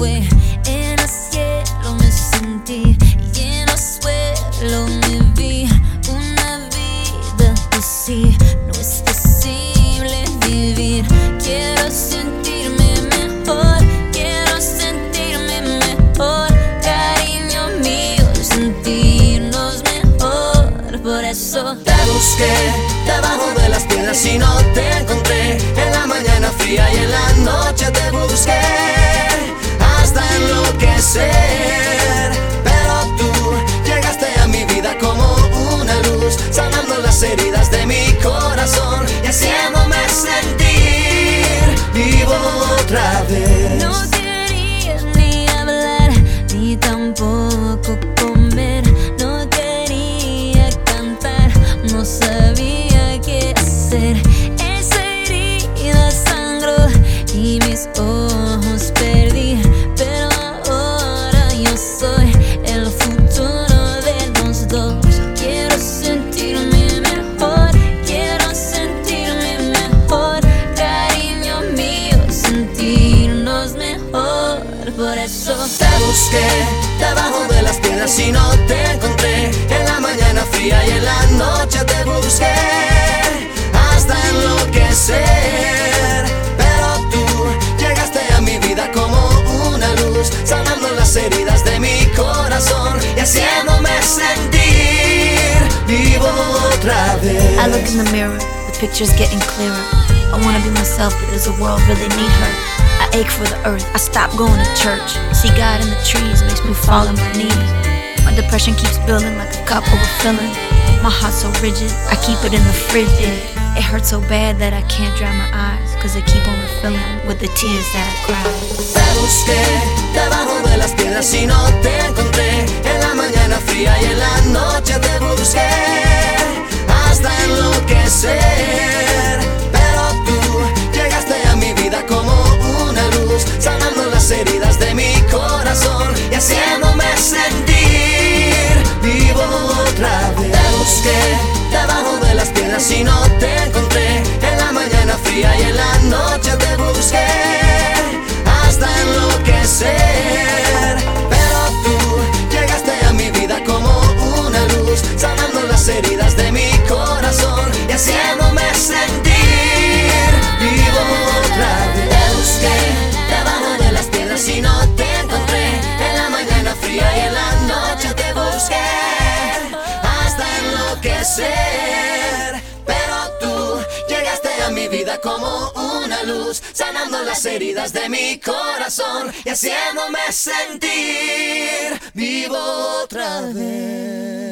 fue. En el cielo me sentí y en el suelo me vi. Una vida así no es posible vivir. Quiero sentirme mejor, quiero sentirme mejor. Cariño mío, sentirnos mejor. Por eso te busqué debajo de las piedras y no te encontré. En la mañana fría y en la noche te busqué hasta enloquecer. Pero tú llegaste a mi vida como una luz, sanando las heridas de mi corazón y haciéndome sentir vivo otra vez. no quería ni hablar, ni tampoco comer. No quería cantar, no sabía qué hacer. Esa herida sangró y mis ojos perdí. Pero ahora yo soy el futuro de los dos. Quiero sentirme mejor, quiero sentirme mejor. Cariño mío, sentirnos mejor. Por eso te busqué debajo de las piedras y no te encontré. En la mañana fría y en la noche te busqué hasta enloquecer. Pero tú llegaste a mi vida como una luz, sanando las heridas de mi corazón y haciéndome sentir vivo otra vez. I look in the mirror, the picture's getting clearer. I wanna be myself, but does the world really need her? I ache for the earth, I stop going to church. See God in the trees makes me fall on my knees. My depression keeps building like a cup overfilling. My heart's so rigid, I keep it in the fridge. It hurts so bad that I can't dry my eyes, cause they keep on refilling with the tears that I cry. Te busqué debajo de las piedras y no te encontré. En la mañana fría y en la noche te busqué hasta enloquecer. Pero tú llegaste a mi vida como una luz, sanando las heridas de mi corazón y haciéndome sentir vivo otra vez. Te busqué debajo de las piedras y no te encontré. En la mañana fría y en la noche te busqué hasta enloquecer. Pero tú llegaste a mi vida como una luz, sanando las heridas de mi corazón y haciéndome sentir vivo otra vez. Te busqué debajo de las piedras y no te encontré. En la mañana fría y en la noche te busqué hasta enloquecer. Pero tú llegaste a mi vida como una luz, sanando las heridas de mi corazón y haciéndome sentir vivo otra vez.